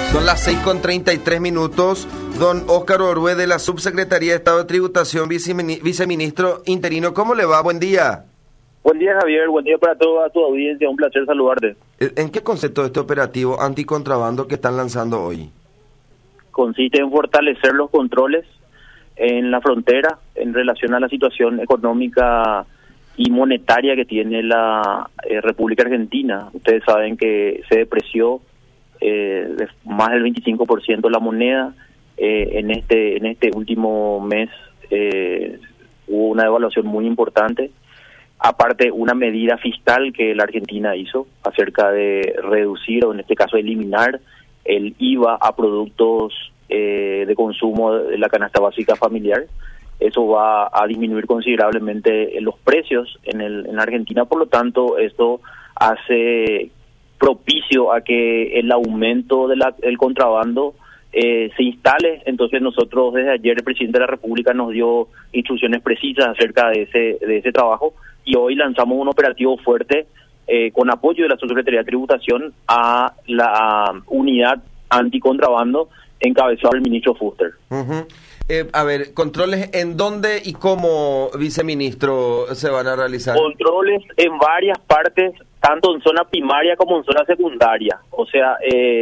Son las 6:33. Don Óscar Orue, de la Subsecretaría de Estado de Tributación, viceministro interino. ¿Cómo le va? Buen día. Buen día, Javier. Buen día para toda tu audiencia. Un placer saludarte. ¿En qué concepto este operativo anticontrabando que están lanzando hoy? Consiste en fortalecer los controles en la frontera en relación a la situación económica y monetaria que tiene la República Argentina. Ustedes saben que se depreció de más del 25% la moneda. En este último mes hubo una devaluación muy importante. Aparte, una medida fiscal que la Argentina hizo acerca de reducir, o en este caso eliminar, el IVA a productos de consumo de la canasta básica familiar. Eso va a disminuir considerablemente los precios en Argentina. Por lo tanto, esto hace propicio a que el aumento del contrabando se instale. Entonces nosotros desde ayer el presidente de la República nos dio instrucciones precisas acerca de ese trabajo, y hoy lanzamos un operativo fuerte con apoyo de la Subsecretaría de Tributación a la unidad anticontrabando encabezado el ministro Fuster. A ver, ¿controles en dónde y cómo, viceministro, se van a realizar? Controles en varias partes, tanto en zona primaria como en zona secundaria. O sea,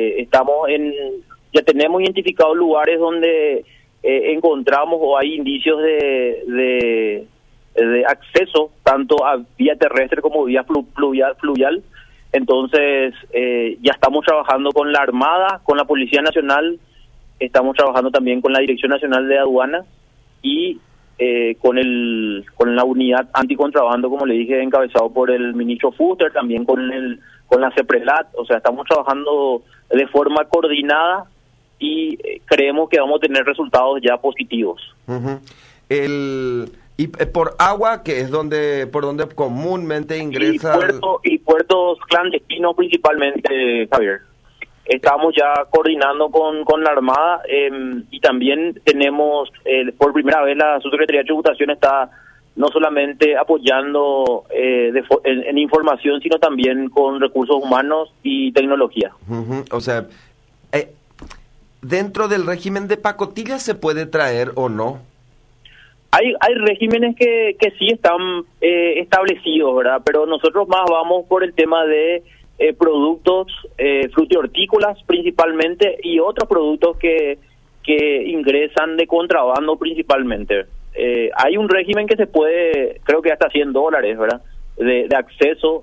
ya tenemos identificados lugares donde encontramos o hay indicios de acceso tanto a vía terrestre como vía fluvial. Entonces, ya estamos trabajando con la Armada, con la Policía Nacional, estamos trabajando también con la Dirección Nacional de Aduanas y con la unidad anticontrabando, como le dije, encabezado por el ministro Fuster, también con la CEPRELAT. O sea, estamos trabajando de forma coordinada y creemos que vamos a tener resultados ya positivos. Y por agua, que es por donde comúnmente ingresa... Y puertos clandestinos principalmente, Javier. Estamos ya coordinando con la Armada y también tenemos, por primera vez la Subsecretaría de Tributación está no solamente apoyando en información, sino también con recursos humanos y tecnología. O sea, dentro del régimen de pacotilla se puede traer o no. Hay regímenes que sí están establecidos, ¿verdad? Pero nosotros más vamos por el tema de productos frutihortícolas principalmente y otros productos que ingresan de contrabando principalmente. Hay un régimen que se puede, creo que hasta $100, ¿verdad? De acceso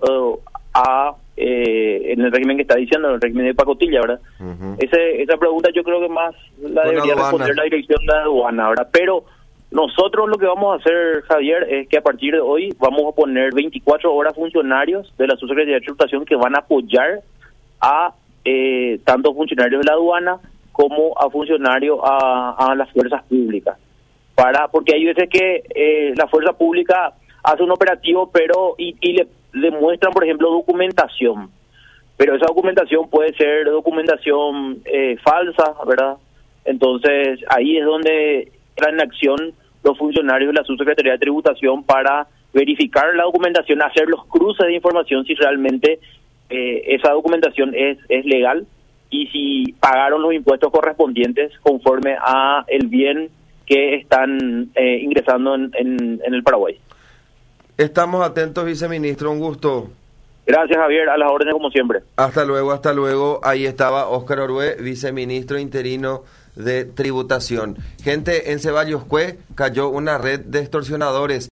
en el régimen que está diciendo, en el régimen de pacotilla, ¿verdad? Esa pregunta yo creo que más la debería responder la Dirección de Aduana, ¿verdad? Pero nosotros lo que vamos a hacer, Javier, es que a partir de hoy vamos a poner 24 horas funcionarios de la Subsecretaría de Tributación que van a apoyar a tanto funcionarios de la aduana como a funcionarios a las fuerzas públicas. Porque hay veces que la fuerza pública hace un operativo y le muestran, por ejemplo, documentación. Pero esa documentación puede ser documentación falsa, ¿verdad? Entonces ahí es donde entran en acción los funcionarios de la Subsecretaría de Tributación para verificar la documentación, hacer los cruces de información si realmente esa documentación es legal y si pagaron los impuestos correspondientes conforme a el bien que están ingresando en el Paraguay. Estamos atentos, viceministro, un gusto. Gracias, Javier, a las órdenes como siempre. Hasta luego. Ahí estaba Óscar Orue, viceministro interino de Tributación. Gente, en Ceballos Cue cayó una red de extorsionadores.